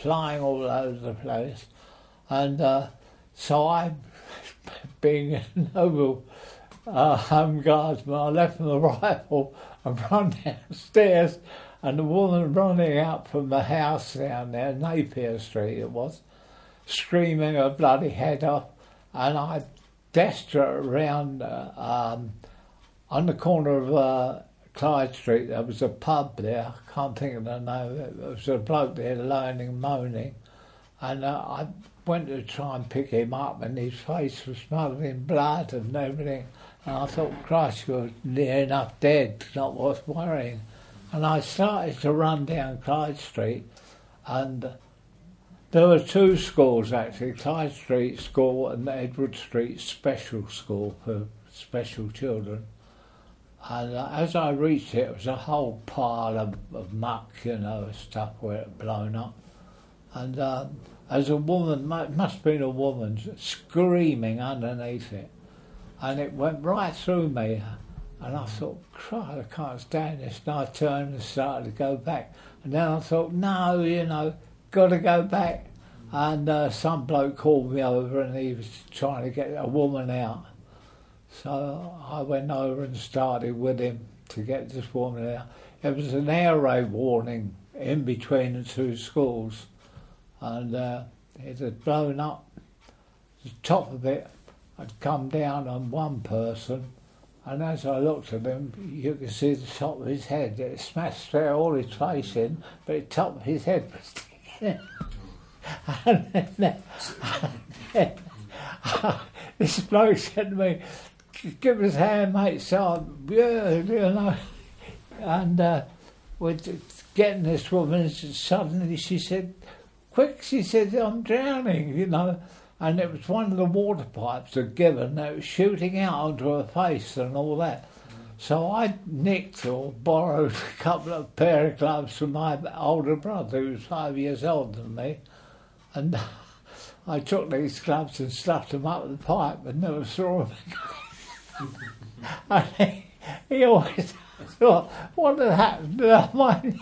flying all over the place. And so I, being a noble home guardsman, I left my rifle and run downstairs, and the woman running out from the house down there, Napier Street it was, screaming her bloody head off, and I dashed her around on the corner of Clyde Street. There was a pub there, I can't think of the name. There was a bloke there lying and moaning, and I went to try and pick him up, and his face was smothered in blood and everything. And I thought, Christ, you're near enough dead, not worth worrying. And I started to run down Clyde Street, and there were two schools actually, Clyde Street School and Edward Street Special School for special children. And as I reached it, it was a whole pile of muck, stuff where it had blown up. And as a woman, it must have been a woman, screaming underneath it. And it went right through me. And I thought, Christ, I can't stand this. And I turned and started to go back. And then I thought, no, got to go back. And some bloke called me over and he was trying to get a woman out. So I went over and started with him to get this woman out. It was an air raid warning in between the two schools. And it had blown up. The top of it had come down on one person, and as I looked at him, you could see the top of his head. It smashed all his face in, but the top of his head was sticking out. And then, this bloke said to me, "Give us a hand, mate." So and we're getting this woman, and suddenly she said, "Quick," she said, "I'm drowning," And it was one of the water pipes had given that was shooting out onto her face and all that. So I nicked or borrowed a couple of pair of gloves from my older brother, who was 5 years older than me. And I took these gloves and stuffed them up the pipe and never saw them again. And he always thought, what had happened to mine?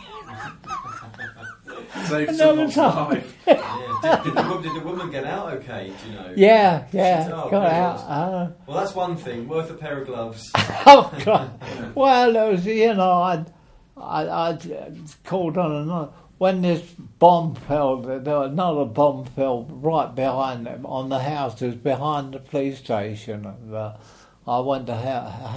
Saved someone's life. Yeah. Did the woman get out okay, do you know? Yeah, got out. Well, that's one thing, worth a pair of gloves. Oh, God. Well, there was, I'd called on another. When this bomb fell, there was another bomb fell right behind them, on the houses behind the police station. And I went to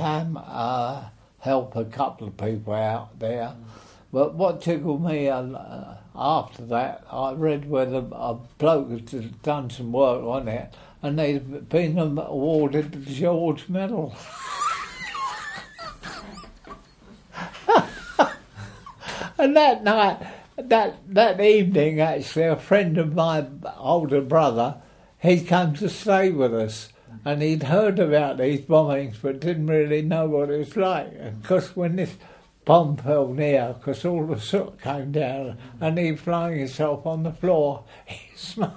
help a couple of people out there. But what tickled me after that, I read where a bloke had done some work on it, and they'd been awarded the George Medal. And that night, that evening, actually, a friend of my older brother, he'd come to stay with us, and he'd heard about these bombings, but didn't really know what it was like. And because when this bomb fell near, because all the soot came down, and he flung himself on the floor, he smoked.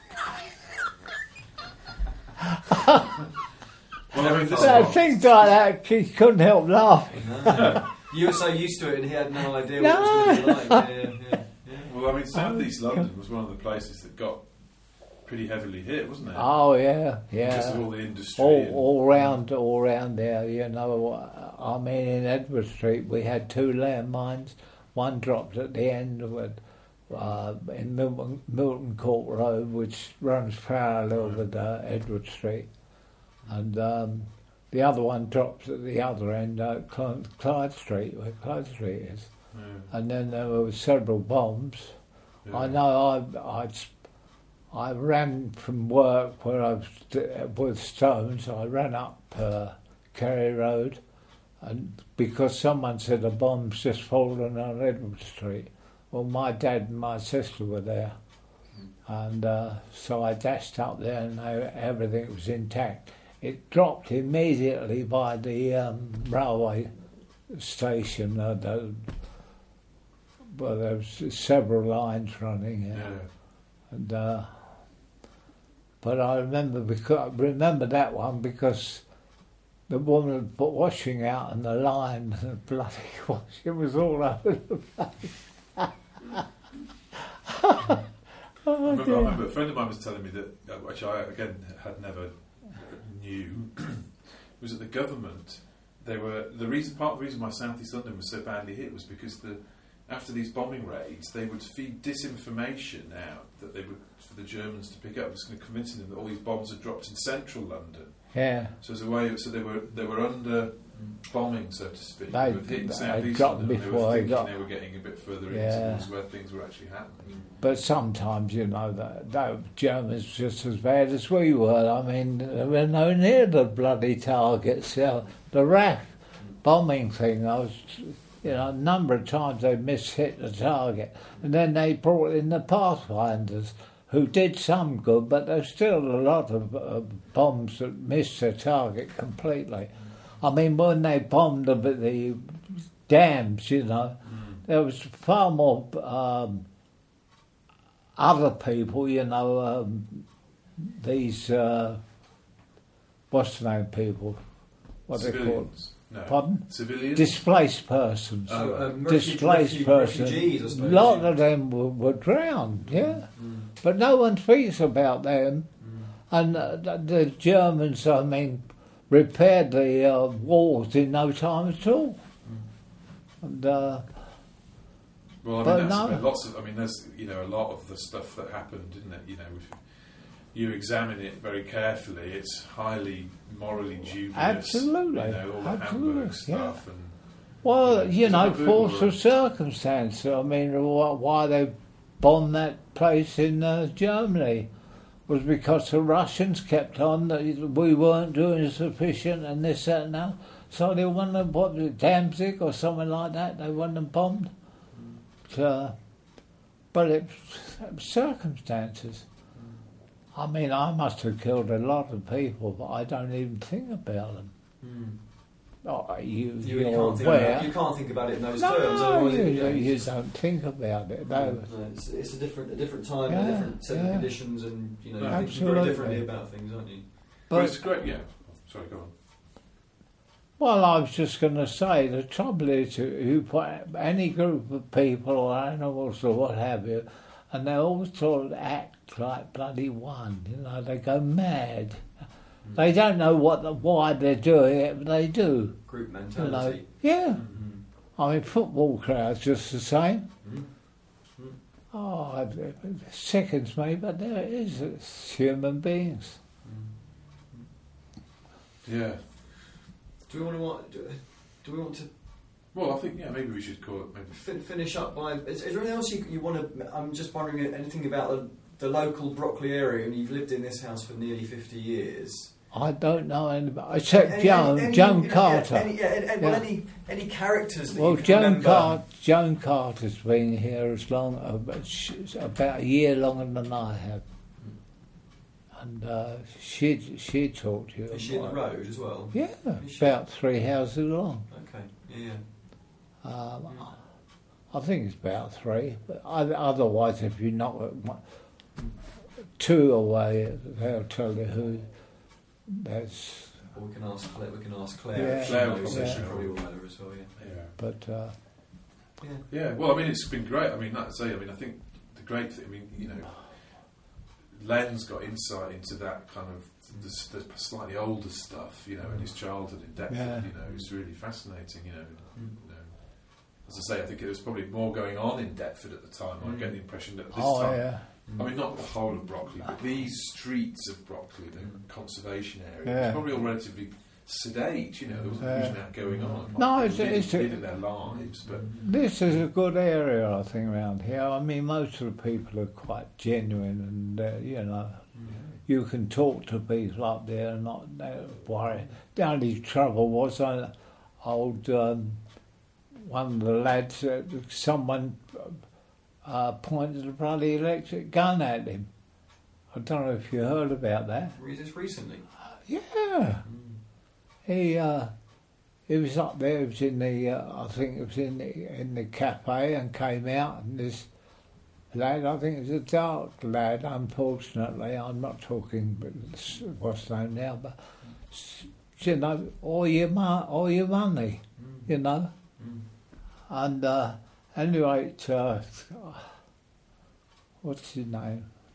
Things like that, he couldn't help laughing. No. You were so used to it, and he had no idea what it was going to be like. Yeah. Well, I mean, South East London was one of the places that got pretty heavily hit, wasn't it? Oh yeah. Because of all the industry. All round there, I mean, in Edward Street we had two landmines. One dropped at the end of it, in Milton Court Road, which runs parallel with Edward Street, and the other one drops at the other end, Clyde Street, where Clyde Street is. Yeah. And then there were several bombs. Yeah. I know I ran from work where I was with Stones. I ran up Kerry Road, and because someone said a bomb's just fallen on Edward Street. Well, my dad and my sister were there, and so I dashed up there, and everything was intact. It dropped immediately by the railway station. Well, there was several lines running, and but I remember that one because the woman put washing out on the line, and the bloody washing was all over the place. Oh, I dear. remember a friend of mine was telling me that, which I again had never knew, was that the government, part of the reason why South East London was so badly hit was because after these bombing raids, they would feed disinformation out that they would for the Germans to pick up, was kind of convincing them that all these bombs had dropped in central London. Yeah. So as a way, so they were under bombing, so to speak. They were hitting got South East them London. before they they were got- thinking they were getting a bit further Yeah. into where things were actually happening. But sometimes, you know, the Germans just as bad as we were. I mean, they were no near the bloody targets. The RAF bombing thing, I was, you know, a number of times they mishit the target. And then they brought in the Pathfinders, who did some good, but there's still a lot of bombs that missed the target completely. I mean, when they bombed the dams, you know, there was far more other people, you know, these, what's the name people? What are they called? Civilians. No. Pardon? Civilians? Displaced persons. Displaced persons. refugees, I A suppose. lot of them were drowned, yeah. But no one speaks about them. And the Germans, I mean, repaired the walls in no time at all. And Well, I mean, But that's no. about lots of. I mean, there's a lot of the stuff that happened, didn't it? You know, if you examine it very carefully, it's highly morally dubious. Absolutely, You know, all the absolutely, Hamburg stuff and. well, you know, It's not force Google, of circumstance. I mean, why they bombed that place in Germany was because the Russians kept on that we weren't doing sufficient and this, that, and that. So they wanted them, what was it, Danzig or something like that, they wanted them bombed. But it was circumstances. I mean, I must have killed a lot of people, but I don't even think about them. Oh, You you're can't, think aware. about, you can't think about it in those No, terms. Otherwise you don't think about it. No. No, it's a different time, Yeah, a different set of yeah. conditions, and you know, No, you're thinking very absolutely. differently about things, aren't you? But But it's great, yeah. Sorry, go on. well, I was just going to say, the trouble is you put any group of people or animals or what have you, and they all sort of act like bloody one. You know, they go mad. They don't know why they're doing it, but they do. Group You know, mentality. yeah. Mhm. I mean, football crowds just the same. Mhm. Oh, it sickens me, but there it is. It's human beings. Yeah. Do we want to Well, I think maybe we should call it maybe. finish up by? Is there anything else you want to? I'm just wondering anything about the local Brockley area, and you've lived in this house for nearly 50 years. I don't know anybody except Joan Any- Joan you know, Carter. Well, any characters that Well, you can remember? Joan Carter's been here as long, about a year longer than I have, and she talked to you. Is she in the road as well? Yeah, Is she? about 3 houses long. Okay. Yeah. I think it's about 3, but otherwise, if you knock 2 away, they'll tell you who. That's. Or we can ask Claire. Yeah. If she Claire knows, will she know. probably will know her as well. Yeah. Yeah. But Yeah. Well, I mean, it's been great. I mean, like I say, I think the great thing. I mean, Len's got insight into that kind of the slightly older stuff. In his childhood in Deptford. Yeah. It's really fascinating. As I say, I think there was probably more going on in Deptford at the time. I get the impression that at this time. yeah, I mean, not the whole of Brockley, but these streets of Brockley, the conservation area, Yeah. was probably all relatively sedate. There wasn't a huge amount going on. No, People it's living their lives, but this is a good area, I think, around here. I mean, most of the people are quite genuine, and you can talk to people up there and not worry. The only trouble was one of the lads, someone pointed a bloody electric gun at him. I don't know if you heard about that. Was this recently? Yeah. He was up there. He was in the I think it was in the cafe, and came out, and this lad, I think it was a dark lad. Unfortunately, I'm not talking what's his name now, but all your money, and anyway, what's his name?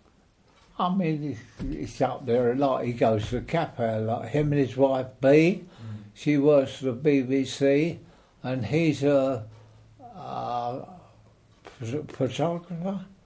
I mean, he's up there a lot. He goes to the cafe a lot. Him and his wife, Bea, she works for the BBC, and he's a photographer.